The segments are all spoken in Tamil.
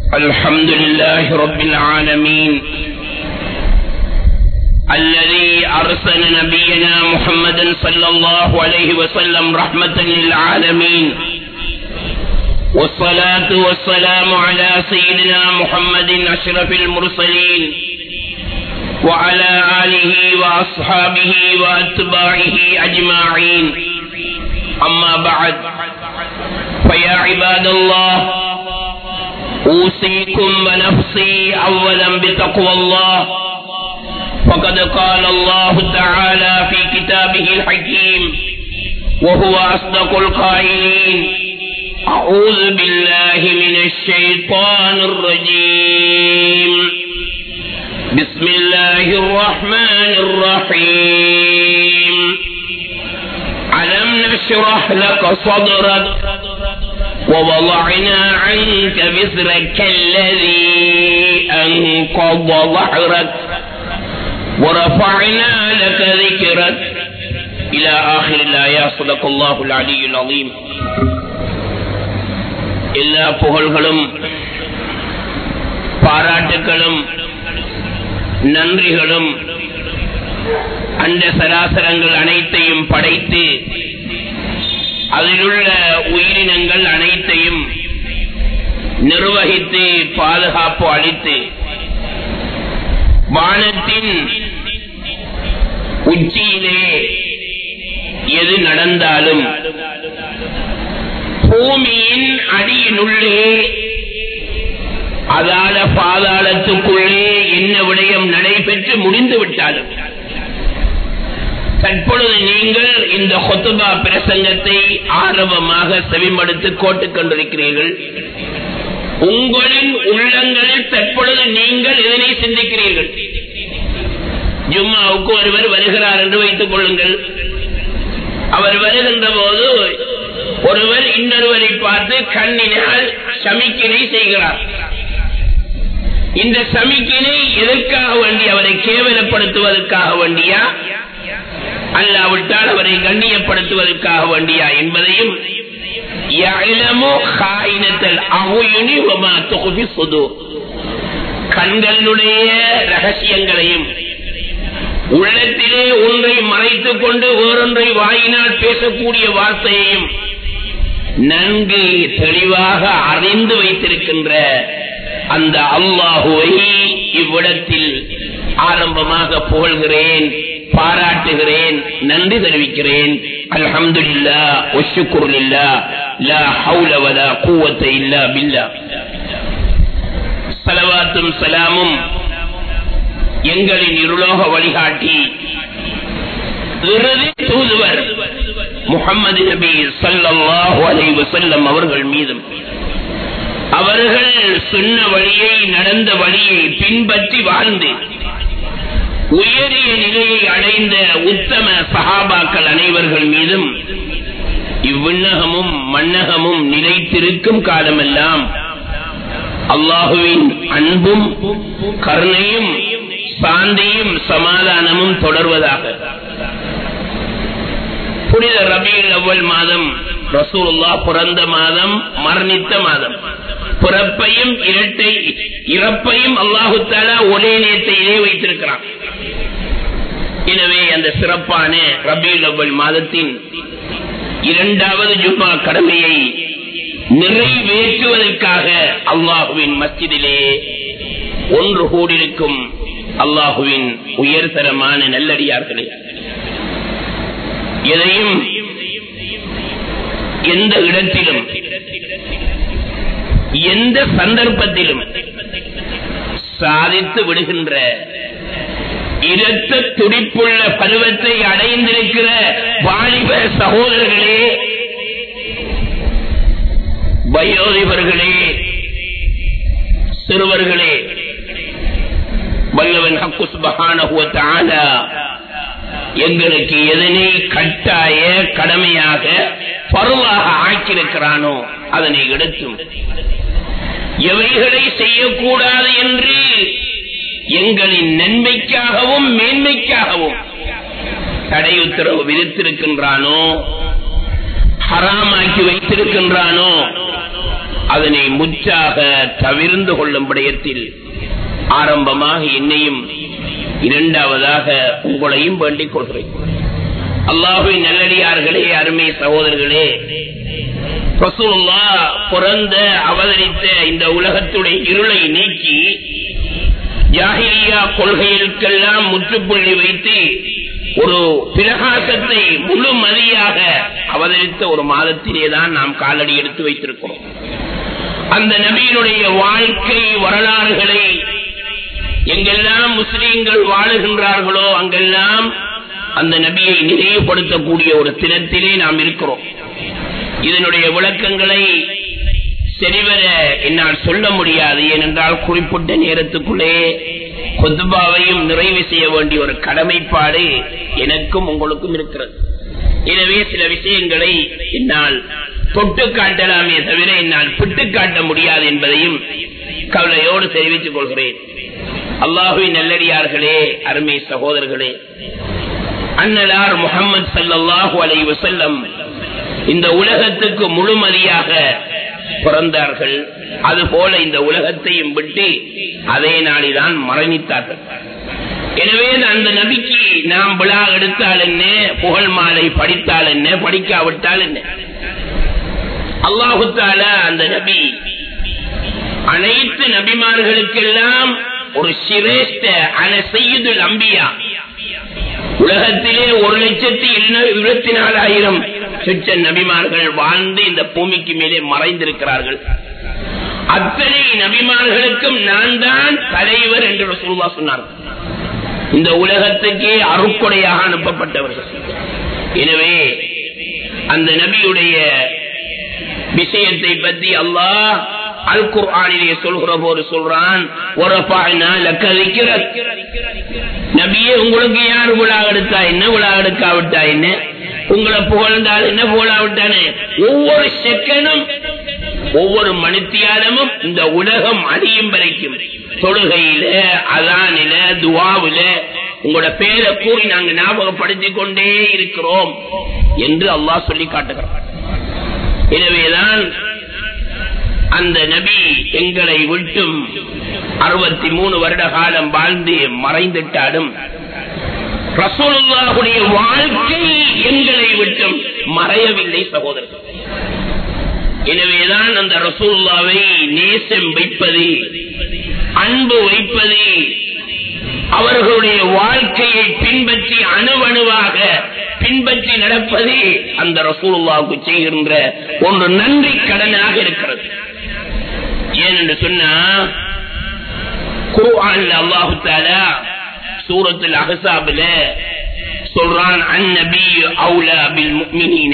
الحمد لله رب العالمين الذي أرسل نبينا محمدا صلى الله عليه وسلم رحمة للعالمين، والصلاة والسلام على سيدنا محمد أشرف المرسلين وعلى آله وأصحابه وأتباعه أجمعين. أما بعد، فيا عباد الله، أوصيكم ونفسي أولا بتقوى الله، فقد قال الله تعالى في كتابه الحكيم وهو أصدق القائلين: أعوذ بالله من الشيطان الرجيم، بسم الله الرحمن الرحيم. ألم نشرح لك صدرك ووضعنا عنك وزرك الذي أنقض ظهرك ورفعنا لك ذكرك إلى آخر الآيات. صدق الله العلي العظيم. எல்லா புகழ்களும் பாராட்டுகளும் நன்றிகளும் அந்த சராசரங்கள் அனைத்தையும் படைத்து அதிலுள்ள உயிரினங்கள் அனைத்தையும் நிர்வகித்து பாதுகாப்பு அளித்து வானத்தின் உச்சியிலே எது நடந்தாலும் பூமியின் அடியினுள்ளே அதால பாதாளத்துக்குள்ளே என்ன விடயம் நடைபெற்று முடிந்து விட்டாலும் தற்பொழுது நீங்கள் இந்த ஹுத்பா பிரசங்கத்தை ஆரம்பமாக செவிமடுத்து கோட்டுக் கொண்டிருக்கிறீர்கள். உங்களின் உள்ளங்களில் தற்பொழுது நீங்கள் இதனை சிந்திக்கிறீர்கள். ஜும்மாவுக்கு ஒருவர் வருகிறார் என்று வைத்துக் கொள்ளுங்கள். அவர் வருகின்ற போது ஒருவர் இன்னொருவரை பார்த்து கண்ணினால் சமிக்கினை செய்கிறார். இந்த சமிக்கினை எதற்காக வேண்டி? அவரை கேவலப்படுத்துவதற்காக வேண்டியா, அல்லாவிட்டால் அவரை கண்ணியப்படுத்துவதற்காக வேண்டியா என்பதையும் கண்களுடைய ரகசியங்களையும் உள்ளத்திலே ஒன்றை மறைத்துக் கொண்டு வேறொன்றை வாயினால் பேசக்கூடிய வார்த்தையையும் நன்கு தெளிவாக அறிந்து வைத்திருக்கின்ற அந்த அல்லாஹுவை இவ்விடத்தில் ஆரம்பமாக புகழ்கிறேன், பாராட்டுகிறேன், நன்றி தெரிவிக்கிறேன். அல்ஹம்துலில்லாஹ் வ ஷுக்ருலில்லாஹ், லா ஹவுல வலா குவத்த இல்லா பில்லாஹ். ஸலவாத்தும் ஸலாமும் எங்களின் இருலோக வழிகாட்டி இறுதி தூதுவர் முஹம்மது நபி ஸல்லல்லாஹு அலைஹி வஸல்லம் அவர்கள் மீதும், அவர்கள் சொன்ன வழியை, நடந்த வழியை பின்பற்றி வாழ்ந்து உயரிய நிலையை அடைந்த உத்தம சஹாபாக்கள் அனைவர்கள் மீதும் இவ்விண்ணகமும் மண்ணகமும் நிலைத்திருக்கும் காலமெல்லாம் அல்லாஹுவின் அன்பும் கருணையும் சாந்தியும் சமாதானமும் தொடர்வதாக. புனித ரபியுல் அவ்வல் மாதம் ரசூலுல்லாஹ் பிறந்த மாதம், மரணித்த மாதம். பிறப்பையும் இறப்பையும் அல்லாஹு தஆலா ஒரே நேரத்திலே வைத்திருக்கிறான். எனவே அந்த சிறப்பான ரபியுல் அவ்வல் மாதத்தின் இரண்டாவது ஜும்மா கடமையை நிறைவேற்றுவதற்காக அல்லாஹுவின் மஸ்ஜிதிலே ஒன்று கூடியிருக்கும் அல்லாஹுவின் உயர்தரமான நல்லடியார்களே, எதையும் எந்த இடத்திலும் எந்த சந்தர்ப்பத்திலும் சாதித்து விடுகின்ற இரத்த துடிப்புள்ள பருவத்தை அடைந்திருக்கிற வாலிப சகோதரர்களே, வயோதிபர்களே, சிறுவர்களே, வல்லவன் ஹக்கு சுப்ஹானஹு வ தஆலா எங்களுக்கு எதனை கட்டாய கடமையாக பருவாக ஆக்கியிருக்கிறானோ அதனை எடுத்தும் எவைகளை செய்யக்கூடாது என்று எங்களின் நன்மைக்காகவும் மேன்மைக்காகவும் தடை உத்தரவு விதித்திருக்கின்றானோ, ஹராமாக்கி வைத்திருக்கின்றானோ அதனை முற்றாக தவிர்ந்து கொள்ளும் விடயத்தில் ஆரம்பமாக என்னையும் இரண்டாவதாக உங்களையும் வேண்டிக் கொள்கிறேன். அல்லாஹ்வின் நல்லடியார்களே, அருமை சகோதரர்களே, ரசூலுல்லாஹ் பிறந்த அவதரித்த இந்த உலகத்துடைய இருளை நீக்கி ஜாஹிலியா கொள்கைகளுக்கெல்லாம் முற்றுப்புள்ளி வைத்து ஒரு பிரகாசத்தை முழுமதியாக அவதரித்த ஒரு மாதத்திலேதான் நாம் காலடி எடுத்து வைத்திருக்கிறோம். அந்த நபியினுடைய வாழ்க்கை வரலாறுகளை எங்கெல்லாம் முஸ்லிம்கள் வாழுகின்றார்களோ அங்கெல்லாம் அந்த நபியை நினைவுபடுத்தக்கூடிய ஒரு தினத்திலே நாம் இருக்கிறோம். இதனுடைய விளக்கங்களை சரிவர என்னால் சொல்ல முடியாது. ஏனென்றால் குறிப்பிட்ட நேரத்துக்குள்ளே குத்பாவையும் நிறைவு செய்ய வேண்டிய ஒரு கடமைப்பாடு எனக்கும் உங்களுக்கும் இருக்கிறது. எனவே சில விஷயங்களை என்னால் தொட்டு காட்டலாமே தவிர என்னால் பிட்டு காட்ட முடியாது என்பதையும் கவலையோடு தெரிவித்துக் கொள்கிறேன். அல்லாஹ்வின் நல்லடியார்களே, அருமை சகோதரர்களே, அன்னலார் முஹம்மது ஸல்லல்லாஹு அலைஹி வஸல்லம் இந்த உலகத்துக்கு முழுமதியாக பிறந்தார்கள். அதுபோல இந்த உலகத்தையும் விட்டு அதே நாளில்தான் மரணித்தார்கள். எனவே அந்த நபிக்கு நாம் விழா எடுத்தால் என்ன, புகழ் மாலை படித்தால் என்ன, படிக்காவிட்டால் என்ன, அல்லாஹு தஆலா அந்த நபி அனைத்து நபிமார்களுக்கெல்லாம் ஒரு சிரேஷ்ட அன சய்யிதுல் அம்பியா, உலகத்திலே 1,24,000 சொச்ச நபிமார்கள் வாழ்ந்து இந்த பூமிக்கு மேலே மறைந்திருக்கிறார்கள். அத்தனை நபிமார்களுக்கும் நான் தான் தலைவர் என்று ரசூலுல்லாஹ் சொன்னார்கள். இந்த உலகத்துக்கே அருட்கொடையாக அனுப்பப்பட்டவர்கள். எனவே அந்த நபியுடைய விஷயத்தை பற்றி அல்லாஹ் அல் குர்ஆனிலே சொல்கிற போது சொல்றான், நபியே, உங்களுக்கு யார் விழா எடுத்தா என்ன, விழா எடுக்காவிட்டா என்ன, உங்களை புகழ்ந்தால் என்ன, புகழாவிட்டானே, ஒவ்வொரு செகண்டும் ஒவ்வொரு மணித்தியாலமும் இந்த உலகம் அழியும் வரைக்கும் தொழுகையில, அதானில, துவாவில உங்களோட பேரை கூறி நாங்கள் ஞாபகப்படுத்திக் கொண்டே இருக்கிறோம் என்று அல்லாஹ் சொல்லி காட்டுகிறார். எனவேதான் அந்த நபி எங்களை விட்டும் 63 வருட காலம் வாழ்ந்து மறைந்துட்டாலும் ரசூலுல்லாஹுடைய வாழ்க்கை எங்களை விட்டும் மறையவில்லை சகோதரர்கள். எனவேதான் அந்த ரசூலுல்லாவை நேசம் வைப்பது, அன்பு வைப்பது, அவர்களுடைய வாழ்க்கையை பின்பற்றி அணுவணுவாக பின்பற்றி நடப்பது அந்த ரசூலுல்லாஹுக்கு செய்கின்ற ஒன்று நன்றி கடனாக இருக்கிறது. ஏனென்று சொன்னா, குர்ஆன்ல அல்லாஹ் தஆலா சூரத்துல் அஹ்ஸாப்ல சொல்றான், அன்-நபியு அவுலா பில் முஃமினீன,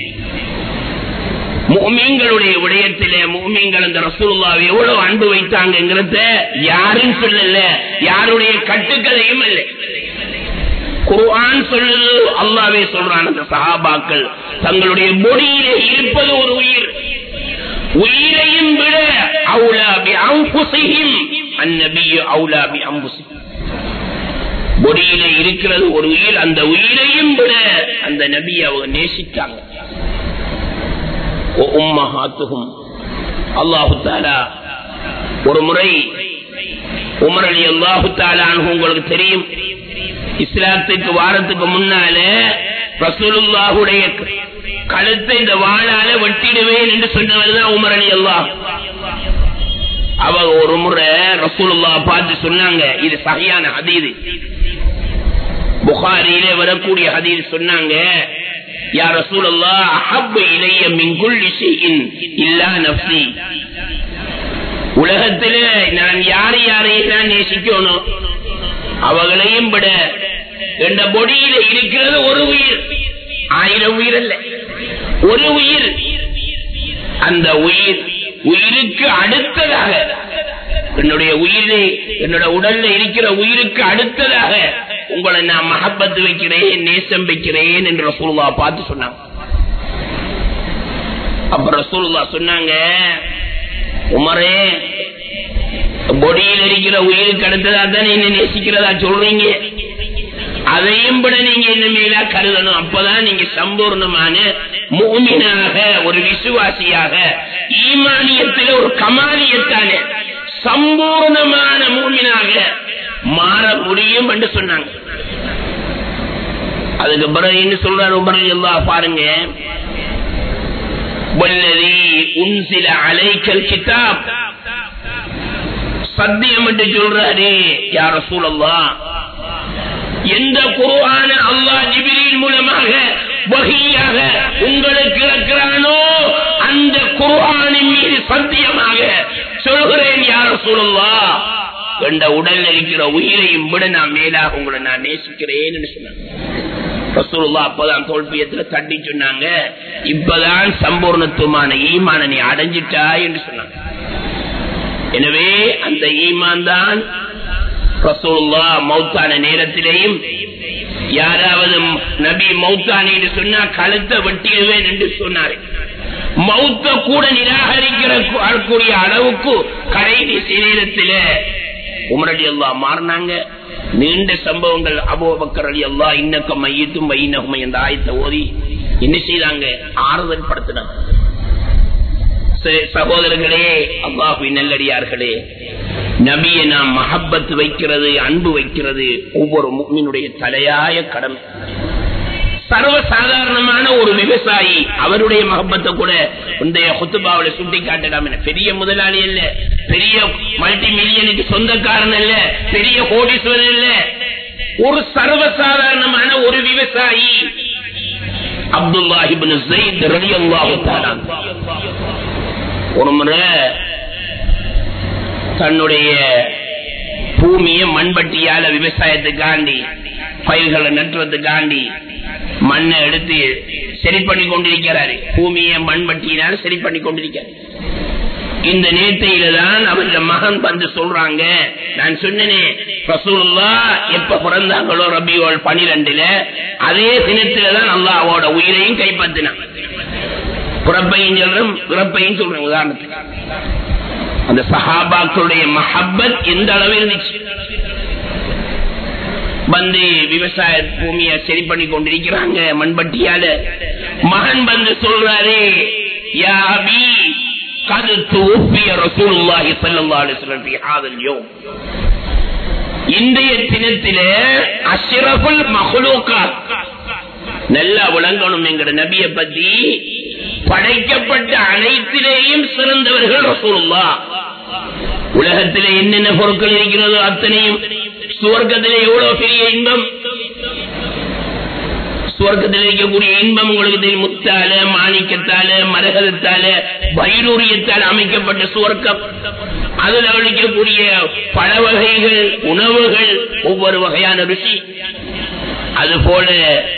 முஃமின்களுடைய விடயத்திலே முஃமின்கள் அந்த ரசூலுல்லாஹ்வை எவ்வளவு அன்பு வைத்தாங்கங்கறத யாரும் சொல்லல, யாருடைய கட்டுக்கதையும் இல்ல. குர்ஆன் சொல்லுது, அல்லாஹ்வே சொல்றான், அந்த சஹாபாக்கள் தங்களுடைய பொடியிலே இருப்பது ஒரு உயிர், உயிரையும் விட அவுலா பி அன்ஃபுஸிஹிம், அன்-நபியு அவுலா பி அன்ஃபுஸிஹிம், பொடியிலே இருக்கிறது ஒரு உயிர், அந்த உயிரையும் விட அந்த நபியை அவங்க நேசித்தாங்க. உம்மஹாத்துஹும், அல்லாஹ் தஆலா ஒரு முறை உமர் ரலியல்லாஹு தஆலா அன்ஹு, உங்களுக்கு தெரியும், இஸ்லாத்துக்கு வாரத்துக்கு முன்னால ரசூலுல்லாஹுடைய கழுத்தை இந்த வாளால வெட்டிடுவேன் என்று சொன்னவர்தான் உமர் ரலியல்லாஹு. அவங்க ஒரு முறை ரசூலுல்லாஹ் பார்த்து சொன்னாங்க, இது சஹீஹான ஹதீஸ், புகாரியிலே வரக்கூடிய ஹதீஸ், சொன்னாங்க, யா ரசூலல்லாஹ், அஹப்பு இலைய மின் குல்லி ஷைஇன் இல்லா நஃப்ஸி, உலகத்திலே நான் யாரை யாரையெல்லாம் நேசிக்கணும் அவங்களையும் விட என்ற பொடியில இருக்கிறது ஒரு உயிர், 1000 உயிர் அல்ல, ஒரு உயிர். அந்த உயிருக்கு அடுத்ததாக, என்னுடைய உயிரை, என்னோட உடல்ல இருக்கிற உயிருக்கு அடுத்ததாக உங்களை நான் மஹப்பத்து வைக்கிறேன், நேசம் வைக்கிறேன் என்று ரசூலுல்லாஹ் பார்த்து சொன்னாங்க. அப்ப ரசூலுல்லாஹ் சொன்னாங்க, உமரே, பொடியில் இருக்கிற உயிருக்கு அடுத்ததா தான் என்ன நேசிக்கிறதா சொல்றீங்க, அதையும் விட நீங்க என்ன மேலா கருதணும், அப்பதான் நீங்க சம்பூர்ணமான முஃமினாக, ஒரு விசுவாசியாக, ஈமானியத்தில் ஒரு கமாலியத்தான சம்பூர்ணமான முஃமினாக மாற முடியும் என்று சொன்னாங்க. அதுக்கு பிறகு என்ன சொல்றாரு உமர் ரலியல்லாஹு பாருங்க, வல்லதி உன்சில அலைக்கல் கிதாப், சத்தியம் என்று சொல்றாரு யா ரசூலல்லாஹ், எந்த குர்ஆன அல்லாஹ் ஜிப்ரீல் மூலமாக வஹீயாக உங்களுக்கு இறக்குறானோ அந்த குர்ஆனின் மீது சத்தியமாக சொல்கிறேன் யா ரசூலல்லாஹ், என்ற உடல் இருக்கிற உயிரையும் விட நான் மேலாக உங்களை நான் நேசிக்கிறேன் என்று சொன்னாங்க. ரசூலுல்லாஹ் அப்பதான் தோல்பியத்துல தட்டி சொன்னாங்க, இப்பதான் சம்பூர்ணத்துவமான ஈமான நீ அடைஞ்சிட்டாய் என்று சொன்னாங்க. எனவே அந்த ஈமான் தான் ரசூலுல்லாஹ் மௌத்தான நேரத்திலேயும் யாராவது நபி மௌத்தானி என்று சொன்னா கழுத்தை வெட்டிடுவேன் என்று சொன்னாரு. மௌத்த கூட நிராகரிக்கிற அளவுக்கு கடைசி நேரத்தில் உமர் ரலியல்லாஹு மாறினாங்க. நீண்ட சம்பவங்கள். அபூபக்கர் ரலியல்லாஹு இன்னக மையித்தும் வைனஹும் என்ற ஆயத்தை ஓதி என்ன செய்தாங்க, ஆறுதல் படுத்தினாங்க. சகோதரர்களே, அல்லாஹ்வின் நல்லடியார்களே, நபியை நாம் மஹப்பத் வைக்கிறது, அன்பு வைக்கிறது ஒவ்வொரு முஃமினுடைய தலையாய கடமை. சர்வசாதாரணமான ஒரு விவசாயி அவருடைய மஹப்பத்தை கூட இந்த குத்துபாவில சுட்டி காட்டலாம். பெரிய முதலாளி அல்ல, பெரிய மல்டி மில்லியனுக்கு சொந்தக்காரன் அல்ல, பெரிய கோடீஸ்வரன் அல்ல, ஒரு சர்வசாதாரணமான ஒரு விவசாயி அப்துல்லாஹ் இப்னு ஸைத் ரலியல்லாஹு தஆலா ஒரு முறை தன்னுடைய பூமியை மண்பட்டியால விவசாயத்துக்காண்டி பயிர்களை நட்டுறதுக்காண்டி மண்ணை எடுத்து சரி பண்ணி கொண்டிருக்கிறாரு. பூமியை மண்பட்டியினால சரி பண்ணி கொண்டிருக்கிறார். இந்த நேர்த்தையில தான் அவருடைய மகன் வந்து சொல்றாங்க, நான் சொன்னேனே ரசூலுல்லாஹ் எப்ப பிறந்தாங்களோ ரபியுல் 12 அதே தினத்தில்தான் அல்லாஹ் அவரோட உயிரையும் கைப்பற்றினான். பிறப்பையும் சொல்றேன், பிறப்பையும் சொல்றேன். உதாரணத்துக்கு அந்த சஹாபாக்களுடைய மஹப்பத் எந்த அளவில் இருந்துச்சு. வந்து விவசாய பூமியை சரி பண்ணி கொண்டிருக்கிறாங்க மண்பட்டியால. மகன் வந்து சொல்றாரு, யா அபி கத் துஃபிய ரசூலுல்லாஹி ஸல்லல்லாஹு அலைஹி வஸல்லம் ஃபீ ஹாதல் யௌம், இன்றைய தினத்திலே அஷ்ரஃபுல் மக்லூகாத், நல்லா விளங்கணும் என்கிற நபியை பத்தி, படைக்கப்பட்ட அனைத்திலேயும் சிறந்தவர்கள் ரசூலுல்லாஹ். உலகத்திலே என்னென்ன பொருட்கள் இருக்கிறதோ அத்தனையும், சுவர்க்கத்திலே எவ்வளவு பெரிய இன்பம், சுவர்க்கத்தில் இருக்கக்கூடிய இன்பம் உங்களுக்கு தெரியும். முத்தால, மாணிக்கத்தால, மரகதத்தால, வைரூரியத்தால் அமைக்கப்பட்ட சுவர்க்கம். அதில் அளிக்கக்கூடிய பல வகைகள், உணவுகள், ஒவ்வொரு வகையான ருசி. அதுபோல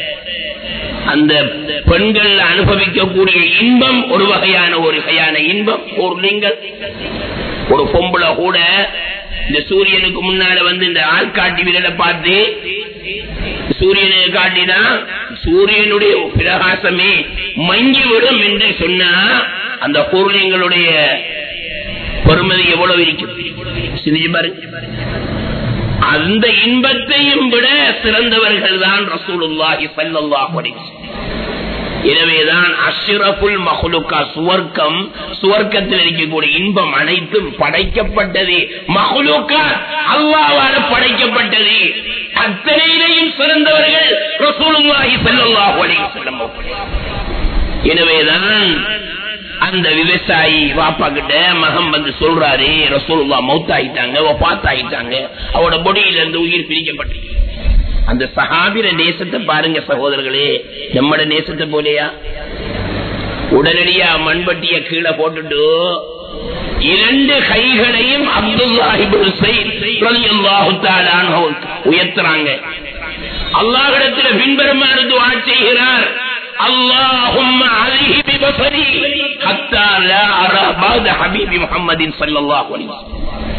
அந்த பெண்கள் அனுபவிக்கக்கூடிய இன்பம் ஒரு வகையான இன்பம். ஒரு பொம்பளை கூட இந்த சூரியனுக்கு முன்னால வந்து இந்த ஆள்காட்டி விரலை பார்த்து சூரியனை காட்டினா சூரியனுடைய பிரகாசமே மங்கிவிடும் என்று சொன்னா அந்த பொருளிங்களுடைய பெருமதி எவ்வளவு இருக்கும் சிந்திச்சு பாருங்க. அந்த இன்பத்தையும் விட சிறந்தவர்கள் தான் ரசூலுல்லாஹி ஸல்லல்லாஹு அலைஹி வஸல்லம். எனவேதான் அஷ்ரஃபுல் மக்லூகா, சுவர்க்கம், சுவர்க்கத்தில் இருக்கக்கூடிய இன்பம் அனைத்தும் படைக்கப்பட்டது மக்லூகா, அல்லாஹ்வால் படைக்கப்பட்டது. அத்தனையிலேயும் சிறந்தவர்கள் ரசூலுல்லாஹி ஸல்லல்லாஹு அலைஹி வஸல்லம். எனவேதான் அந்த விவசாயி வாப்பா கிட்ட மகன் வந்து சொல்றாரு, ரசூலுல்லாஹ் மௌத்தாயிட்டாங்க, வஃபாத்தாயிட்டாங்க, அவரோட பொடியில இருந்து உயிர் பிரிக்கப்பட்டு. அந்த சஹாபிர நேசத்தை பாருங்க சகோதரர்களே, நம்மட நேசத்தை போலையா? உடனடியா மண்பட்டிய கீழே போட்டுட்டு இரண்டு கைகளையும் அப்துல்லாஹ் இப்னு ஸைத் ரலியல்லாஹு தஆலா அன்ஹு உயர்த்துறாங்க. அல்லாஹ்விடத்தில் பின்வருமாறு துஆ செய்கிறார், اللهم عليه ببصري حتى لا أرى بعد حبيب محمد صلى الله عليه وسلم.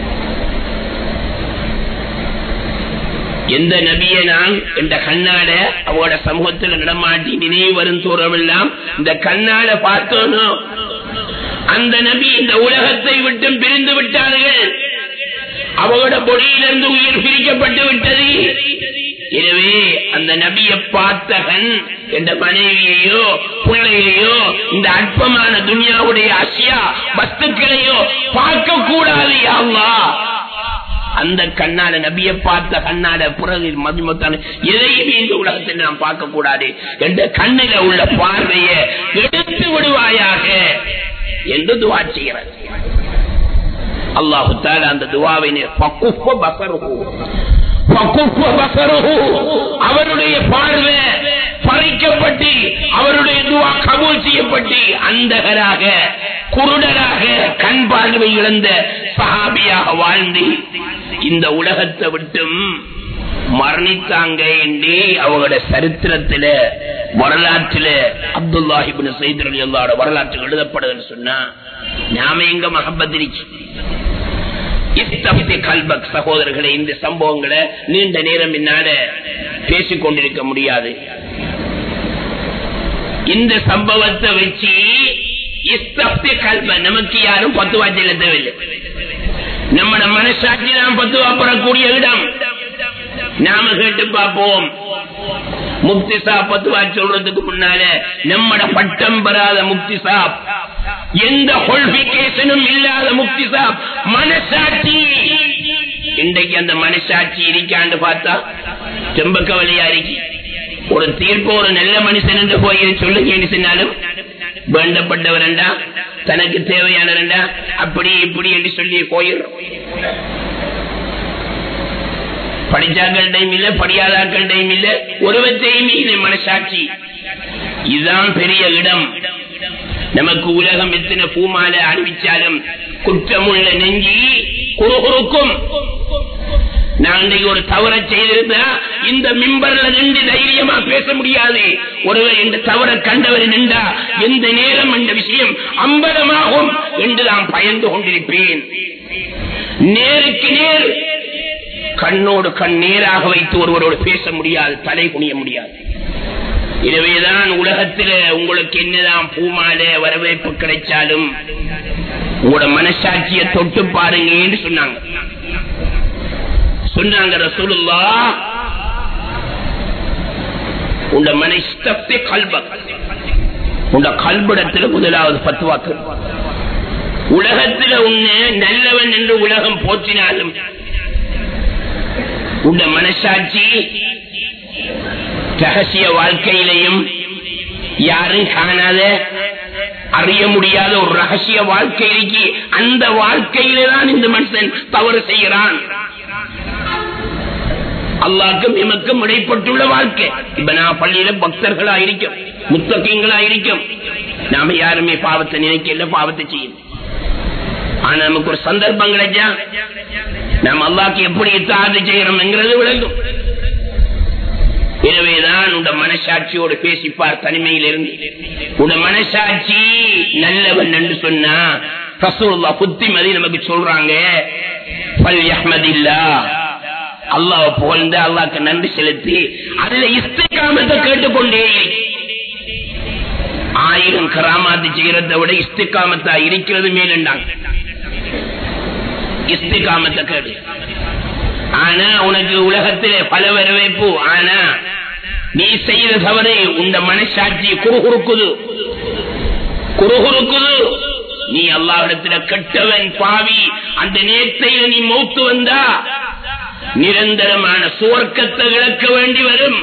எந்த நபியை நான் இந்த கண்ணால அவரோட சமூகத்தில் நடமாட்டி நினைவு வரும் தோறமெல்லாம் இந்த கண்ணால பார்த்தோனோ அந்த நபி இந்த உலகத்தை விட்டு பிரிந்து விட்டார்கள். அவரோட பொடியிலிருந்து உயிர் பிரிக்கப்பட்டு விட்டது. எனவே அந்த நபியை பார்த்தகன் என்ற மனைவியையோ பிள்ளையையோ இந்த அற்பமான துன்யாவுடைய அசியா வஸ்துக்களையோ பார்க்க கூடாது. யா அல்லாஹ், அந்த கண்ணால நபியை பார்த்த கண்ணால பிறகு மதுமத்தான எதையுமே இந்த உலகத்தில் நாம் பார்க்க கூடாது என்ற கண்ணில உள்ள பார்வையை எடுத்து விடுவாயாக என்று துவா செய்கிறார். அல்லாஹு தஆலா அந்த துவாவை அவருடைய பார்வை பறிக்கப்பட்டு அவருடைய துவா கபூல் செய்யப்பட்டு அந்தகராக குருடராக கண் பார்வை இழந்த சஹாபியாக வாழ்ந்து இந்த உலகத்தை விட்டும் மரணித்தாங்க என்று அவங்களோட சரித்திரத்தில வரலாற்றில அப்துல்லாஹ் இப்னு ஸைத் ரலியல்லாஹு அன்ஹு வரலாற்று எழுதப்படுதுன்னு சொன்னா நாம எங்க மஹப்பத்திரிச்சு கல்பக். சகோதரர்களை, இந்த சம்பவங்களை நீண்ட நேரம் என்னால பேசிக் கொண்டிருக்க முடியாது. இந்த சம்பவத்தை வச்சு நமக்கு யாரும் பத்துவா செல்ல தேவையில்லை. நம்ம மனசாட்சி நாம் பத்துவா பெறக்கூடிய இடம். நாம கேட்டு பார்ப்போம். முக்தி சாப் பத்துவா சொல்றதுக்கு முன்னால நம்மட பட்டம் பெறாத முக்தி சாப், எந்த குவாலிஃபிகேஷனும் இல்லாத முக்தி சாப் மனசாட்சி, இன்றைக்கு அந்த மனசாட்சி இருக்கான்னு பார்த்தா ரொம்ப கவலையா இருக்கு. ஒரு தீர்ப்பு ஒரு நல்ல மனுஷன் என்று போய் சொல்லுங்க சொன்னாலும் வேண்டப்பட்டவரண்டா தனக்கு தேவையானவரண்டா அப்படி இப்படி என்று சொல்லி போயிடும். படிச்சாக்கள் டைம் இல்ல, படியாதாக்கள் டைம் இல்ல, ஒருவத்தையும் இல்லை மனசாட்சி. இதுதான் பெரிய இடம். நமக்கு உலகம் எத்தனை பூமால அறிவிச்சாலும் குற்றமுள்ள நெஞ்சி குறுகுறுக்கும். நான் ஒரு தவற செய்திருந்தா இந்த மிம்பர்ல நின்று தைரியமா பேச முடியாது. ஒருவர் இந்த தவற கண்டவர் நின்றா எந்த நேரம் இந்த விஷயம் அம்பலமாகும் என்று நான் பயந்து கொண்டிருப்பேன். நேருக்கு நேர் கண்ணோடு கண் நேராக வைத்து ஒருவரோடு பேச முடியாது, தலை குனிய முடியாது. எனவேதான் உலகத்தில் உங்களுக்கு என்னதான் பூமால வரவேற்பு கிடைச்சாலும் உங்களோட மனசாட்சியை தொட்டு பாருங்க என்று சொன்னாங்க. ரசூலுல்லாஹ், உண்ட மனஸ்தப்தி கல்பக், உண்ட கல்பிடத்தில் முதலாவது பத்துவாக்கு. உலகத்தில் உன்னை நல்லவன் என்று உலகம் போற்றினாலும் உண்ட மனசாட்சி ரகசிய வாழ்க்கையிலையும் யாரும் காணாத அறிய முடியாத ஒரு ரகசிய வாழ்க்கைக்கு அந்த வாழ்க்கையிலே தான் இந்த மனுஷன் தவறு செய்கிறான். அல்லாஹ்க்கும் எமக்கும் இடைப்பட்டுள்ள வாழ்க்கை. இப்ப நான் பள்ளியில பக்தர்களா இருக்கும், முத்தகீங்களா இருக்கும், நாம யாருமே பாவத்தை நினைக்கல, பாவத்தை செய்யும். ஆனா நமக்கு ஒரு சந்தர்ப்பம் கிடைச்சா நாம் அல்லாஹ்க்கு எப்படி இத்தாஅத் செய்யறோம் என்கிறது விளங்கும். எனவேதான் உங்க மனசாட்சியோடு பேசிப்பார் தனிமையில் இருந்து. உங்க மனசாட்சி நல்லவன் என்று சொன்னா ரசூலுல்லாஹ் புத்திமதி நமக்கு சொல்றாங்க. அல்லாஹ் புகழ்ந்து அல்லாஹ்க்கு நன்றி செலுத்தி அதுல இஸ்திகாமத்தை கேட்டுக்கொண்டே 1000 கராமாத்து செய்யறதை விட இஸ்திகாமத்தா இருக்கிறது மேலண்டாங்க. இஸ்திகாமத்தை கேடு. ஆனா உனக்கு உலகத்திலே பல வரவேற்பு. ஆனா நீ செய்த தவறு உண்ட மனசாட்சி குறுகுறுக்குது. நீ அல்லாஹ்விடத்துல கெட்டவன் பாவி, அந்த நேரத்தையில் நீ மௌத்து வந்தா நிரந்தரமான சுவர்க்கத்தை இழக்க வேண்டி வரும்.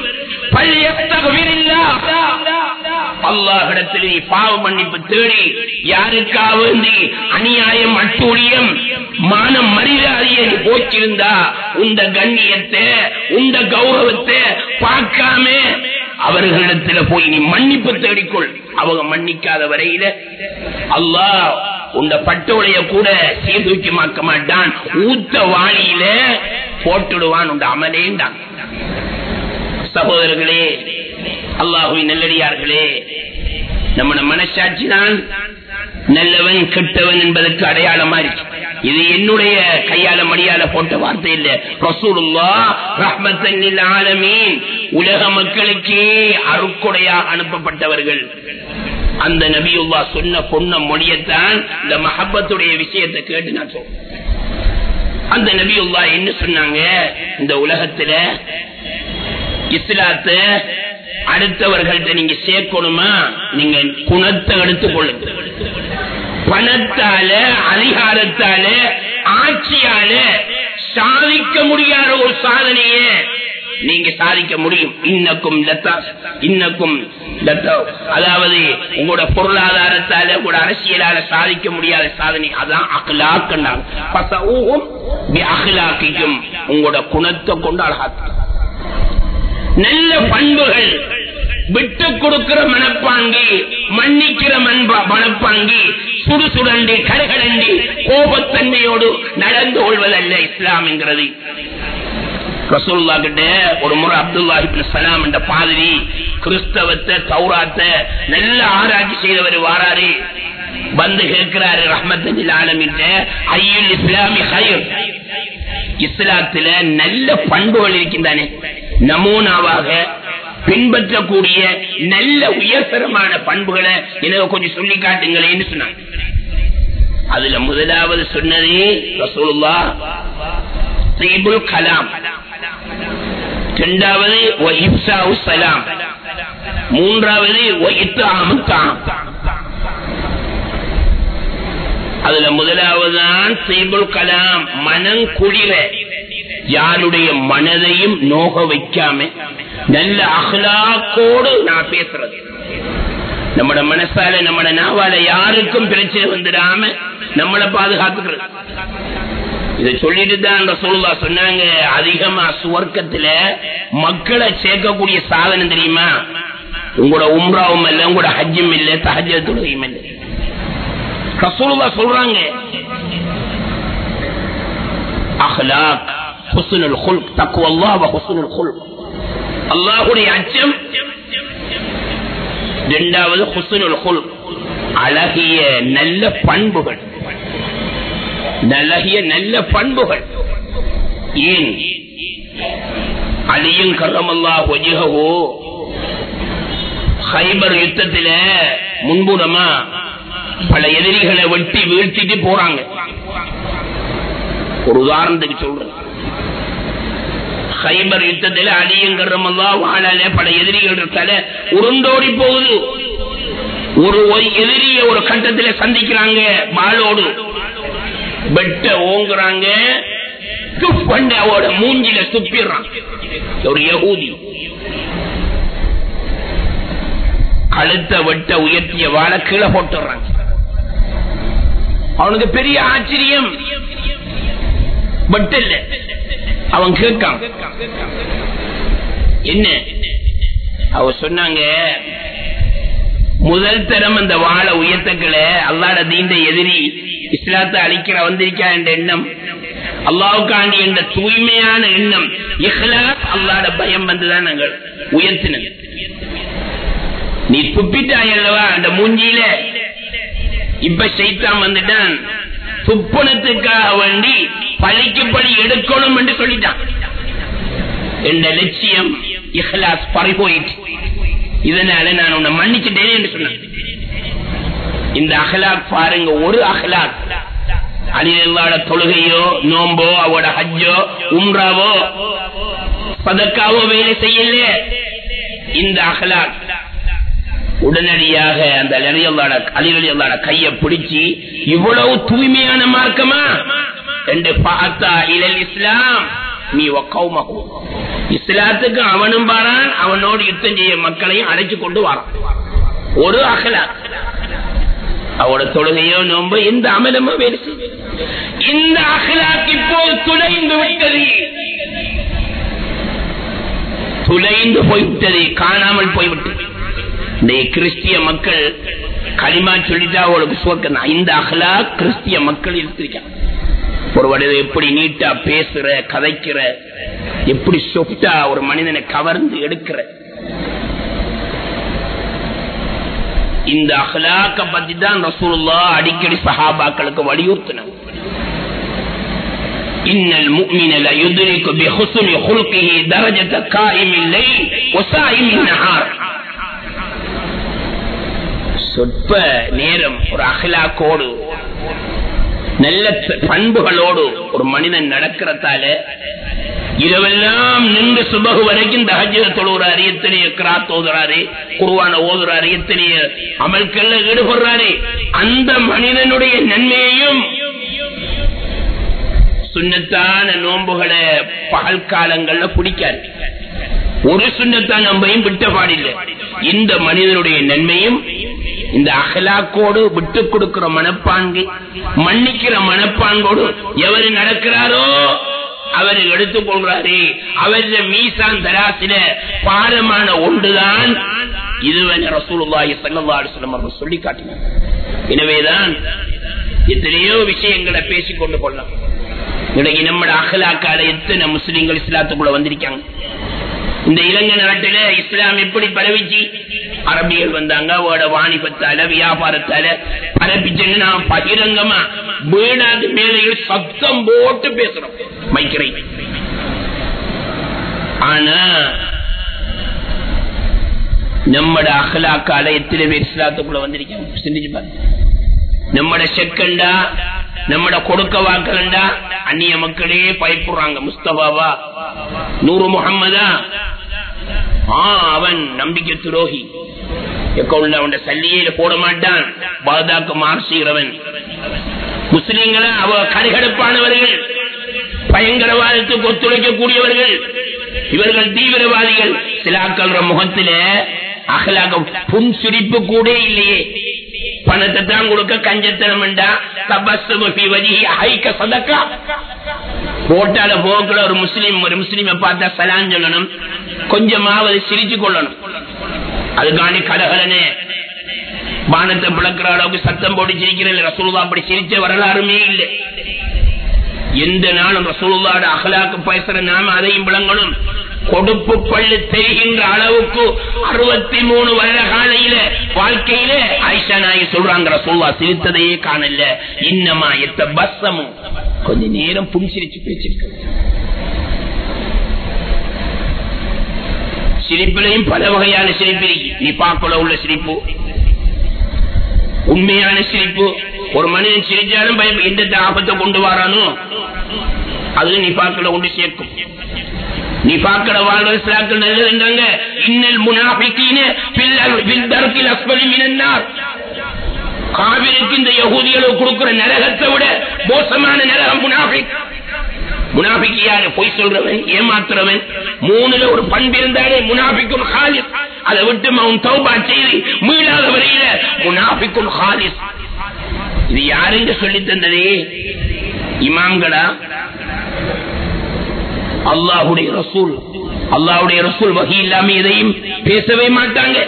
அல்லாஹ்விடத்தில் நீ பாவ மன்னிப்பு தேடி யாருக்காவது அநியாயம் அட்டூழியம் மானம் மரியாதையை நீ போச்சிருந்தா உந்த கண்ணியத்தை உந்த கௌரவத்தை பார்க்காம அவர்களிடத்தில் போய் நீ மன்னிப்பு தேடிக்கொள். அவங்க மன்னிக்காத வரையில அல்லாஹ் உண்ட பட்டோலைய கூட சீர்தூக்கியமாக்க மாட்டான், ஊத்த வாளியில போட்டுடுவான் உண்ட அமலேண்டான். சகோதரர்களே, அல்லாஹுவின் நல்லடியார்களே, நம்ம மனசாட்சி தான் நல்லவன் கெட்டவன் என்பதற்கு அடையாளமா இருக்கு. இது என்னுடைய கையால மடியால போட்ட வார்த்தை இல்ல. ரசூலுல்லாஹ் ரஹ்மத்தன் லில் ஆலமீன், உலக மக்களுக்கே அருட்கொடையாக அனுப்பப்பட்டவர்கள். அந்த நபியுல்லாஹ் சொன்ன பொன்ன மொழியத்தான் இந்த மஹப்பத்துடைய விஷயத்தை கேட்டு நான் சொல்றேன். அந்த நபியுல்லாஹ் என்ன சொன்னாங்க, இந்த உலகத்துல இஸ்லாத்தை அடுத்தவர்கள்ட்ட நீங்க சேர்க்கணுமா, நீங்க குணத்தை எடுத்துக்கொள்ளுங்க. பணத்தால, அதிகாரத்தால, ஆட்சியால சாதிக்க முடியாத ஒரு சாதனையை நீங்க சாதிக்க முடியும். இன்னக்கும் அதாவது உங்களோட பொருளாதாரத்தால, உங்களோட அரசியலால சாதிக்க முடியாத சாதனை அதான் அகலாக்கும். உங்களோட குணத்தை கொண்டு அழகாக்க நல்ல பண்புகள், விட்டு கொடுக்கிற மனப்பாங்கி, மன்னிக்கிற மனப்பாங்கி, சுடுசுடண்டி கரைகளண்டி கோபத்தன்மையோடு நடந்து கொள்வதல்ல இஸ்லாம் என்கிறது. ரசூலுல்லாஹ் கிட்ட ஒரு முறை அப்துல்லாஹ் இப்னு சலாம் என்ற பாதிரி கிறிஸ்தவத்தை தௌராத்தை நல்ல ஆராய்ச்சி செய்தவர் வாராரு. வந்து கேட்கிறாரு ரஹ்மத்துல் ஆலமீன், ஐயுல் இஸ்லாமி ஹைர், இஸ்லாத்துல நல்ல பண்புகள் இருக்கின்றன, நமூனாவாக பின்பற்றக்கூடிய நல்ல உயர்தரமான பண்புகளை எனக்கு கொஞ்சம் சொல்லி காட்டுங்களேன்னு சொன்னாங்க. அதுல முதலாவது சொன்னது ரசூலுல்லாஹ் தீபுல் கலாம், இரண்டாவது இப்சாஉ ஸலாம், மூன்றாவது இத்ஆமு தாம். அதுல முதலாவதுதான் தீபுல் கலாம், மனம் குளிர, யாருடைய மனதையும் நோக வைக்காம நல்ல அஹ்லாக்கோடு நான் பேசுறது. நம்மட மனசால, நம்மட நாவால யாருக்கும் பிரச்சனை வந்துடாம நம்மளை பாதுகாத்துக்கிறது. இதை சொல்லிட்டு தான் ரசூலுல்லாஹ் சொன்னாங்க, அதிகமா சுவர்க்கத்துல மக்களை சேர்க்கக்கூடிய சாதனம் தெரியுமா, உங்களோட உம்ராவும் இல்ல, உங்களோட ஹஜ்ஜும் இல்ல, தஹஜ்ஜுத் தொழுகையும் இல்ல. ரசூலுல்லாஹ் சொல்றாங்க அஹ்லாக், ஹுஸ்னுல் குல்க், தக்வல்லாஹ் வ ஹுஸ்னுல் குல்க், அல்லாஹ்வுடைய அச்சம். இரண்டாவது ஹுஸ்னுல் குல்க், அழகிய நல்ல பண்புகள், நல்லகிய நல்ல பண்புகள். ஏன் அலியும் கர்ரமல்லாஹு வஜ்ஹஹு கைபர் யுத்தத்தில முன்புறமா பல எதிரிகளை வெட்டி வீழ்த்திட்டு போறாங்க. ஒரு உதாரணத்துக்கு சொல்றேன், கைபர் யுத்தத்தில் அலியும் கர்ரமல்லாஹு வாழால பல எதிரிகள் இருக்கால உருண்டோடி போகுது. ஒரு எதிரிய ஒரு கட்டத்தில் சந்திக்கிறாங்க, வாளோடு பெட்ட ஓங்குறாங்க, அவட மூஞ்சில துப்பிடுறான். ஒரு யகூதி கழுத்தை வெட்ட உயர்த்திய வாழ கீழே போட்டுறாங்க. அவனுக்கு பெரிய ஆச்சரியம், வெட்டல்ல. அவன் கேட்கான் என்ன, அவ சொன்னாங்க, முதல் தரம் அந்த வாழை உயர்த்தக்களை அல்லாஹ்வுடைய தீண்ட எதிரி இஸ்லாத்தை அழிக்கிற வந்திருக்கா என்ற எண்ணம், அல்லாஹ்வுக்காண்டி என்ற தூய்மையான எண்ணம், இஹ்லாஸ், அல்லாஹ்வுடைய பயம் வந்துதான் நாங்கள் உயர்த்தினது. நீ துப்பிட்டாயல்லவா அந்த மூஞ்சியில, இப்ப ஷைத்தான் வந்துட்டான், துப்புனத்துக்காக வேண்டி பழிக்கு பழி எடுக்கணும் என்று சொல்லிட்டான். என்ற லட்சியம் இஹ்லாஸ் பறிபோயிட்டு, இதனால நான் உன்னை மன்னிச்சுட்டேன் என்று சொன்னேன். இந்த அஹ்லாக் பாருங்க, ஒரு அஹ்லாக் அலியல்லாஹ்வோட தொழுகையோ நோம்போ அவட ஹஜ்ஜோ உம்ராவோ சதக்காவோ வேலை செய்யல. இந்த அஹ்லாக் உடனடியாக அந்த அலியல்லாஹ்வோட கையை பிடிச்சி, இவ்வளவு தூய்மையான மார்க்கமா என்று பார்த்தா இலல் இஸ்லாம் நீ வக்கௌமஹு, இஸ்லாத்துக்கு அவனும் பாரான், அவனோடு யுத்தம் செய்ய மக்களையும் அழைச்சு கொண்டு வரான். ஒரு அஹ்லாக், அவட தொழுகையோ நோம்போ எந்த அமலமோ வேலை செய்ய. இந்த அஹ்லாக் இப்போ துளைந்து விட்டது, துளைந்து போய்விட்டது, காணாமல் போய்விட்டது. இந்த கிறிஸ்திய மக்கள் களிமா சொல்லிட்டா அவளுக்கு சுவர்க்கம். இந்த அஹ்லாக் கிறிஸ்திய மக்கள் இருந்திருக்காங்க. ஒரு வடிவ எப்படி நீட்டா பேசுற, கதைக்கிற, எப்படி சொப்டா ஒரு மனிதனை கவர்ந்து எடுக்கிற, இந்த அஹ்லாக்க பத்தி தான் ரசூலுல்லாஹ் அடிக்கடி சஹாபாக்களுக்கு வலியுறுத்தினார். இன்னல் முஃமின லா யுத்ரிகு பி ஹுஸ்னி குல்கிஹி தரஜத காயிமில் லைல் வ ஸாயிமின் நஹார். சொற்ப நேரம் ஒரு அஹ்லாக்கோடு நல்ல பண்புகளோடு ஒரு மனிதன் நடக்கிறதால இரவெல்லாம் நின்று சுபகு வரைக்கும் தஹஜ்ஜத் தொழுகிறாரு, எத்தனைய கிராத் ஓதுறாரு, குர்ஆன ஓதுறாரு, எத்தனைய அமல்கள்ல ஈடுபடுறாரு. அந்த மனிதனுடைய நன்மையையும் சுன்னத்தான நோன்புகளை பகல் காலங்கள்ல பிடிக்காது. ஒரு சுன்னத்தான நோன்பையும் விட்ட பாடில்லை. இந்த மனிதனுடைய நன்மையும் இந்த அகலாக்கோடு விட்டு கொடுக்கிற மனப்பான்கு, மன்னிக்கிற மனப்பான்கோடு எவரு நடக்கிறாரோ அவரை எடுத்துக் கொள்றாரு. அவருடைய மீசான் தராசில பாரமான ஒன்றுதான் இதுவரை ரசூலுல்லாஹி ஸல்லல்லாஹு அலைஹி வஸல்லம் அவர்கள் சொல்லி காட்டினார். எனவேதான் எத்தனையோ விஷயங்களை பேசிக்கொண்டு கொள்ளலாம். இன்னைக்கு நம்ம அகலாக்கால எத்தனை முஸ்லிம்கள் இஸ்லாத்துக்குள்ள வந்திருக்காங்க. இந்த இலங்கை நாட்டில இஸ்லாம் எப்படி பரவிச்சு? அரபியல் வந்தாங்க, வாணிபத்தால வியாபாரத்தால பரப்பிச்சுன்னு நான் பகிரங்கமா வீடாது மேலையில் சத்தம் போட்டு பேசுறோம் மைக்கரை. ஆனா நம்மட அகலாக்கால எத்தனை பேர் இஸ்லாத்துக்குள்ள வந்திருக்காங்க சிந்திச்சு பாருங்க. நம்மட செக்கண்டா, நம்மட கொடுக்க வாக்கண்டா அந்நிய மக்களே பயப்படுறாங்க. முஸ்தபாவா, நூறு முகம்மதா, அவன் நம்பிக்கை துரோகி, அவன் சல்லியில போட மாட்டான், பாதாக்கு மார் செய்கிறவன். முஸ்லிம்களை அவ கடுகடுப்பானவர்கள், பயங்கரவாதத்துக்கு ஒத்துழைக்க கூடியவர்கள், இவர்கள் தீவிரவாதிகள். சிலாக்கள் முகத்தில அகலாக புன் சிரிப்பு கூட இல்லையே. பணத்தை தான் கொடுக்க கஞ்சத்தனம் போட்டால போக்குல ஒரு முஸ்லீமை பார்த்தா சலான் சொல்லணும், கொஞ்சமாவது சிரிச்சு கொள்ளணும். அதுக்காண்டி கடகலனே பானத்தை பிளக்கிற அளவுக்கு சத்தம் போட்டு சிரிக்கிற ரசூலுல்லாஹ் அப்படி சிரிச்ச வரலாறுமே இல்லை. எந்த நாளும் ரசூலுல்லாஹ்வுடைய அகலாக்கு பேசுற நாம அதையும் விளங்கணும். கொடுப்பு பள்ளு தெரிகின்ற அளவுக்கு 63 வருட காலையில வாழ்க்கையில ஆயிஷா நாயகி சொல்றாங்க, ரசூலுல்லாஹ் சிரித்ததையே காணல. இன்னமா எத்த பஸ்ஸமும் கொஞ்ச நேரம் புன்சிரிச்சு பேச்சிருக்க. சிரிப்பிலையும் பல வகையான சிரிப்பு இருக்கு. நிபாக்குல உள்ள சிரிப்பு, உண்மையான சிரிப்பு. ஒரு மனிதன் சிரிச்சாலும் எந்த ஆபத்தை கொண்டு வரானோ அது நிபாக்குல கொண்டு சேர்க்கும். நிபாக்கட வாழ்வது சிலாக்கள் நல்லதுன்றாங்க. இன்னல் முனாஃபிகீன ஃபில் தர்கில் அஸ்ஃபலி மினன் நார். காபிருக்கு இந்த யஹூதிகளுக்கு கொடுக்கிற நரகத்தை விட மோசமான நரகம் முனாஃபிக். முனாஃபிக் யாரு? பொய் சொல்றவன், ஏமாத்துறவன். மூணுல ஒரு பண்பு இருந்தாலே முனாஃபிக்குல் ஹாலிஸ். அதை விட்டு அவன் தௌபா செய்து மீளாத வரையில முனாஃபிக்குல் ஹாலிஸ். இது யாருங்க சொல்லி தந்ததே? இமாம்களா? அல்லாஹ்வுடைய ரசூல். அல்லாஹ்வுடைய ரசூல் வஹி இல்லாம எதையும் பேசவே மாட்டாங்க.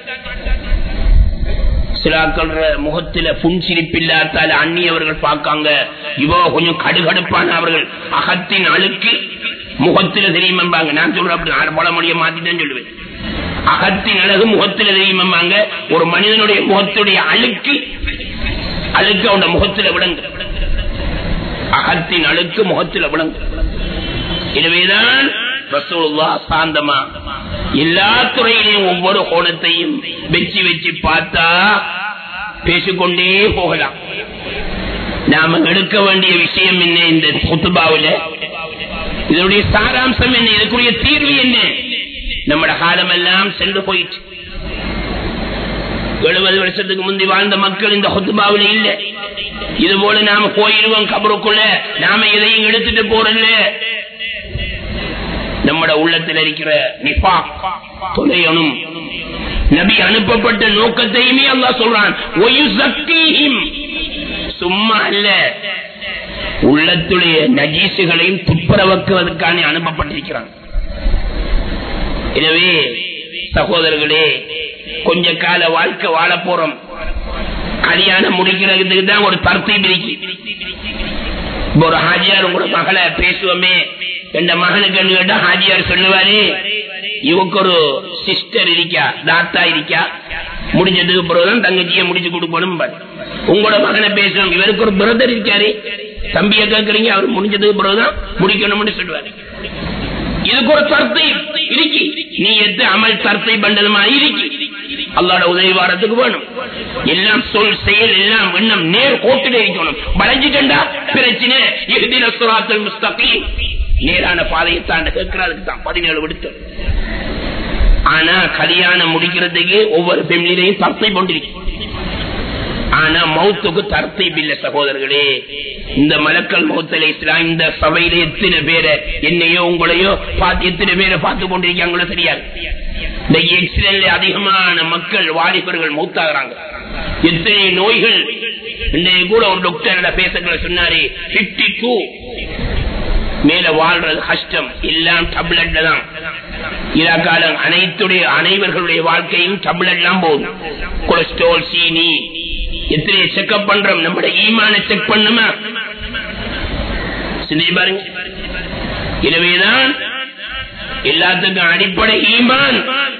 சிலாக்கள் முகத்தில புன்சிரிப்பில்லாத்தால அந்நியவர்கள் பார்க்காங்க, இவோ கொஞ்சம் கடுகடுப்பான அவர்கள், அகத்தின் அழுக்கு முகத்தில தெரியுமாங்க. நான் சொல்றேன் அப்படி பல மொழியை மாத்திதான் சொல்லுவேன். அகத்தின் அழகு முகத்தில தெரியுமாங்க. ஒரு மனிதனுடைய முகத்துடைய அழுக்கு அவனுடைய முகத்தில விளங்கு. அகத்தின் அழுக்கு முகத்தில விளங்கு. எனவேதான் ரசூலுல்லாஹ் சாந்தமா எல்லா துறையிலையும் ஒவ்வொரு கோணத்தையும் வச்சு பார்த்தா பேசிக்கொண்டே போகலாம். நாம எடுக்க வேண்டிய விஷயம் என்ன? இந்த குத்துபாவில் இதனுடைய சாராம்சம் என்ன? இதற்குரிய தீர்வு என்ன? நம்மட காலம் எல்லாம் சென்று போயிட்டு 70 வருஷத்துக்கு முந்தி வாழ்ந்த மக்கள் இந்த குத்துபாவில் இல்ல. இது போல நாம போயிருவோம் கபருக்குள்ள, நாம எதையும் எடுத்துட்டு போறல. நம்மட உள்ளத்தில் இருக்கிற நிஃபாக் தொலையணும். நபி அனுப்பப்பட்ட நோக்கத்தையுமே அல்லாஹ் சொல்றான், சும்மா அல்ல, உள்ளத்துடைய நஜீசுகளையும் துப்புரவாக்குவதற்கான அனுப்பப்பட்டிருக்கிறான். எனவே சகோதரர்களே, கொஞ்ச கால வாழ்க்கை வாழ போறோம். கல்யாணம் முடிக்கிறதுக்கு தான் ஒரு தர்த்தீப் இருக்கு. ஒரு ஹாஜியார் உங்களோட மகளை பேசுவோமே, எந்த மகனுக்கு கேட்டா ஹாஜியார் சொல்லுவாரு, இவக்கு ஒரு சிஸ்டர் இருக்கா, தாத்தா இருக்கா, முடிஞ்சதுக்கு பிறகுதான் தங்கச்சியை முடிச்சு கொடுக்கணும். உங்களோட மகனை பேசுவோம், இவருக்கு ஒரு பிரதர் இருக்காரு, தம்பியை கேட்கறீங்க, அவர் முடிஞ்சதுக்கு பிறகுதான் முடிக்கணும்னு சொல்லுவாரு. இதுக்கு ஒரு தர்த்தை இருக்கு. நீ எது அமல் தர்த்தை பண்டதுமா இருக்கு. அல்லாஹ்வுடைய உதவி வாரத்துக்கு வேணும். எல்லாம் சொல் செயல் எல்லாம் எண்ணம் நேர் கோட்டில் இருக்கணும். வளைஞ்சிட்டா பிரச்சனை. இஹ்தினஸ் ஸிராத்தல் முஸ்தகீம், நேரான பாதையை தாண்ட கேட்கறதுக்கு தான் 17 விடுத்தல். ஆனா கல்யாணம் முடிக்கிறதுக்கு ஒவ்வொரு ஃபேமிலியிலையும் தர்த்தை கொண்டிருக்கு. ஆனா மௌத்துக்கு தர்த்தீப் இல்ல சகோதரர்களே. இந்த மலக்கல் மௌத்தலை இஸ்லாம் இந்த சபையில எத்தனை பேரை என்னையோ உங்களையோ எத்தனை பேரை பார்த்து கொண்டிருக்காங்களோ தெரியாது. இந்த எக்ஸிடென்ட்ல அதிகமான மக்கள் வாலிபர்கள் மௌத்தாகிறாங்க. எத்தனை நோய்கள். இன்னைக்கு கூட ஒரு டாக்டர் பேச சொன்னாரு 52 மேல வாழ்றது கஷ்டம், எல்லாம் டப்லெட்ல தான். இலக்காலம் அனைவர்களுடைய வாழ்க்கையும் டப்லெட்லாம் போகுது. கொலஸ்ட்ரால், சீனி, எத்தனை செக்அப் பண்றோம். நம்முடைய ஈமான செக் பண்ணுமா சிந்திச்சு பாருங்க. எனவேதான் எல்லாத்துக்கும் அடிப்படை ஈமான்.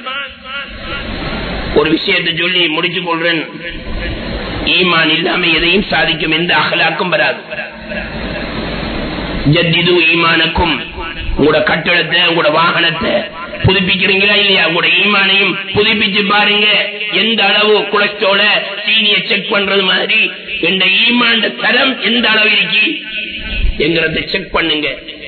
ஒரு விஷயத்தை சொல்லி முடிச்சு கொள்றேன். ஈமான் இல்லாம எதையும் சாதிக்கும் எந்த அகலாக்கும் வராது. ஜத்திது ஈமானக்கும். உங்களோட கட்டடத்தை உங்களோட வாகனத்தை புதுப்பிக்கிறீங்களா இல்லையா? உங்களோட ஈமானையும் புதுப்பிச்சு பாருங்க. எந்த அளவு கொலஸ்ட்ரால சீனிய செக் பண்றது மாதிரி இந்த ஈமான் தரம் எந்த அளவு இருக்கு என்கிறத செக் பண்ணுங்க.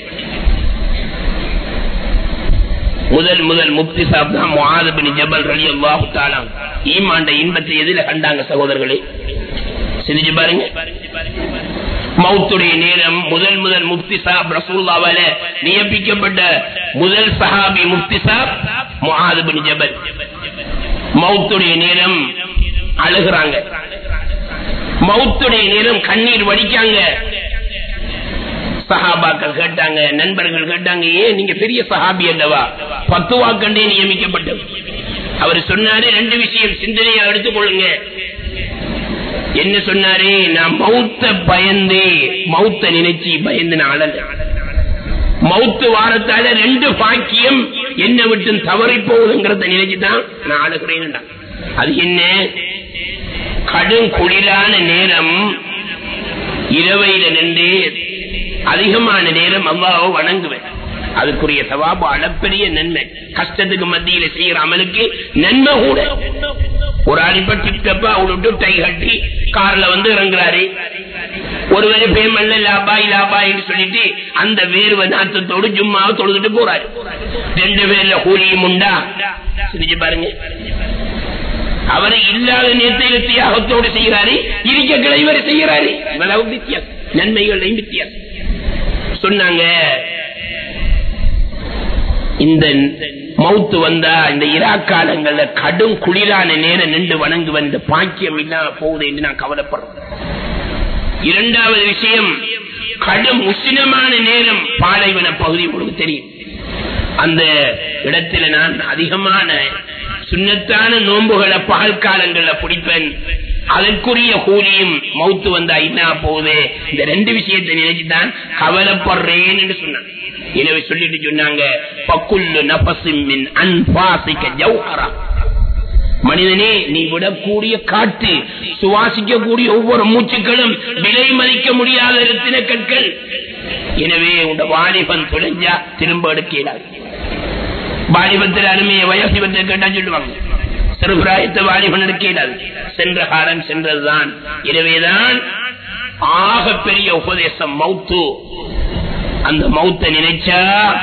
முதல் முப்தி சாப் தான் முஆத் பின் ஜபல் ரலியல்லாஹு தஆலா. ஈமான் இன்பத்தை எதில கண்டாங்க சகோதரர்களே? சிந்திச்சு பாருங்க. மௌத்துடைய நேரம் முதல் முப்தி சாப் ரசூலுல்லாஹ்வால நியமிக்கப்பட்ட முதல் சஹாபி முப்தி சாப் முஆத் பின் ஜபல். மௌத்துடைய நேரம் அழுகுறாங்க. மௌத்துடைய நேரம் கண்ணீர் வடிக்காங்க. சஹாபாக்கள் கேட்டாங்க, நண்பர்கள் கேட்டாங்க, ஏன் நீங்க பெரிய சஹாபி அல்லவா, 10 வாக்கண்டே நியமிக்கப்பட்டது. அவர் சொன்னாரு 2 விஷயம் சிந்தனையா எடுத்துக்கொள்ளுங்க. என்ன சொன்னாரு? நான் மௌத்த பயந்து, மௌத்த நினைச்சு பயந்து நாளல். மௌத்து வாரத்தால 2 பாக்கியம் என்ன விட்டு தவறி போகுதுங்கிறத நினைச்சுதான் நான் அழுகிறேன். அது என்ன? கடும் குளிரான நேரம், இரவையில நின்று அதிகமான நேரம் அல்லாஹ்வை வணங்குவேன். அதுக்குரிய சவாபு அளப்பெரிய நன்மை. கஷ்டத்துக்கு மத்தியில செய்யற அமலுக்கு நன்மை கூட. ஒரு அடிப்ப டிப்டப்பா அவளுட்டு டை கட்டி கார்ல வந்து இறங்குறாரு. ஒருவரு பேமெண்ட்ல லாபா என்று சொல்லிட்டு அந்த வேர்வை நாத்தத்தோடு ஜும்மாவை தொழுதுட்டு போறாரு. 2 பேர்ல கூலியும் உண்டா? சிரிச்சு பாருங்க. அவரு இல்லாத நேரத்தை தியாகத்தோடு செய்யறாரு, இருக்க கிளைவரை செய்யறாரு. இவ்வளவு வித்தியாசம், நன்மைகளையும் வித்தியாசம் சொன்னாங்க. இந்த மௌத்து வந்தா இந்த இராக்காலங்கள்ல கடும் குளிரான நேரம் நின்று வணங்குவன் இந்த பாக்கியம் இல்லாம போகுது என்று நான் கவலைப்படுறேன். 2வது விஷயம், கடும் உஷ்ணமான நேரம் பாலைவன பகுதி உங்களுக்கு தெரியும். அந்த இடத்துல நான் அதிகமான சுன்னத்தான நோன்புகளை பகல் காலங்கள்ல பிடிப்பேன். அதற்குரிய கூலியும் மௌத்து வந்தா என்ன போகுது. இந்த 2 விஷயத்தை நினைச்சுதான் கவலைப்படுறேன் என்று சொன்னாங்க. எனவே சொல்லிட்டு சொன்னாங்க, பக்குல்லு நஃபஸின் மின் அன்ஃபாஸிக ஜௌஹரா. மனிதனே, நீ விடக்கூடிய காற்று, சுவாசிக்கக்கூடிய ஒவ்வொரு மூச்சுக்களும் விலை மதிக்க முடியாத ரத்தின கற்கள். எனவே உங்க வாலிபன் தொலைஞ்சா திரும்ப எடுக்கிறார். வாலிபத்தில் அருமையை வயோசிபத்தை கேட்டா சொல்லுவாங்க, சிறுபிராயத்தை வாலிபன் எடுக்கிறார். சென்ற காலம் சென்றதுதான். எனவேதான் ஆக பெரிய உபதேசம் மௌத்து. அந்த மௌத்தை நினைச்சா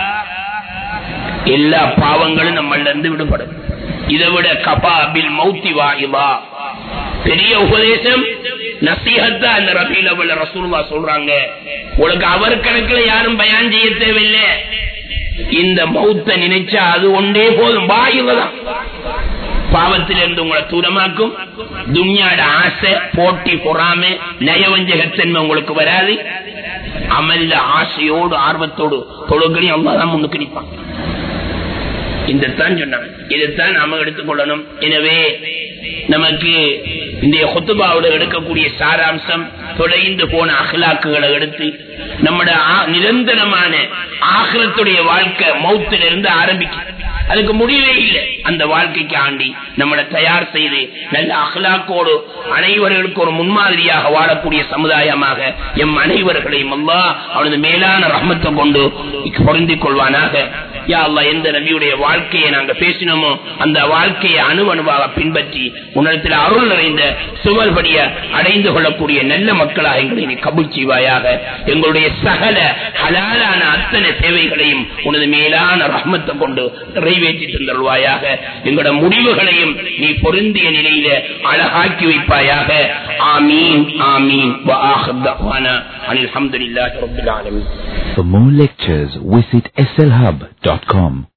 எல்லா பாவங்களும் நம்மள இருந்து விடுபடும். இதை விட கபாபில் மௌத்தி வாயிவா பெரிய உபதேசம் நசீஹத்தா அந்த ரபீல் அவ்வல் ரசூலுல்லாஹ் சொல்றாங்க. உங்களுக்கு அவர் கணக்குல யாரும் பயான் செய்ய தேவையில்லை. இந்த மௌத்தை நினைச்சா அது ஒன்றே போதும். வாயிவதான் பாவத்திலிருந்து உங்களை தூரமாக்கும். துன்யாட ஆசை, போட்டி, பொறாமை, நயவஞ்சகத்தன்மை உங்களுக்கு வராது. அமல்ல ஆசையோடு ஆர்வத்தோடு தொழுகையும் அல்லாஹ் முன்னுக்கு நிற்பான். இதைத்தான் சொன்னாங்க. இதைத்தான் நாம எடுத்துக்கொள்ளணும். எனவே நமக்கு இந்த ஹுத்பாவோட எடுக்கக்கூடிய சாராம்சம், தொலைந்து போன அஹ்லாக்குகளை எடுத்து நம்முடைய நிரந்தரமான ஆகிரத்துடைய வாழ்க்கை மௌத்திலிருந்து ஆரம்பிக்கும். அதுக்கு முடிவே இல்லை. அந்த வாழ்க்கைக்கு ஆண்டி நம்மளை தயார் செய்து நல்ல அஹ்லாக்கோடு அனைவர்களுக்கு ஒரு முன்மாதிரியாக வாழக்கூடிய சமுதாயமாக எம் அனைவர்களையும் அல்லாஹ் அவனது மேலான ரஹ்மத்தை கொண்டு பொருந்திக் கொள்வானாக. யா அல்லாஹ், எந்த நபியுடைய வாழ்க்கையை நாங்க பேசினோமோ அந்த வாழ்க்கையை அணுவணுவாக பின்பற்றி உன்னிடத்தில் அருள் நிறைந்த சுவல்படிய அடைந்து கொள்ளக்கூடிய நல்ல மக்களாக எங்களை நீ கபூல் செய்வாயாக. எங்களுடைய சகல ஹலாலான அத்தனை தேவைகளையும் உனது மேலான ரஹ்மத்தை கொண்டு நிறைவேற்றி தந்தருவாயாக. எங்களோட முடிவுகளையும் நீ பொருந்திய நிலையில அழகாக்கி வைப்பாயாக. ஆமீன் ஆமீன். அல்ஹம்துலில்லாஹி ரப்பில் ஆலமீன். For more lectures, visit slhub.com.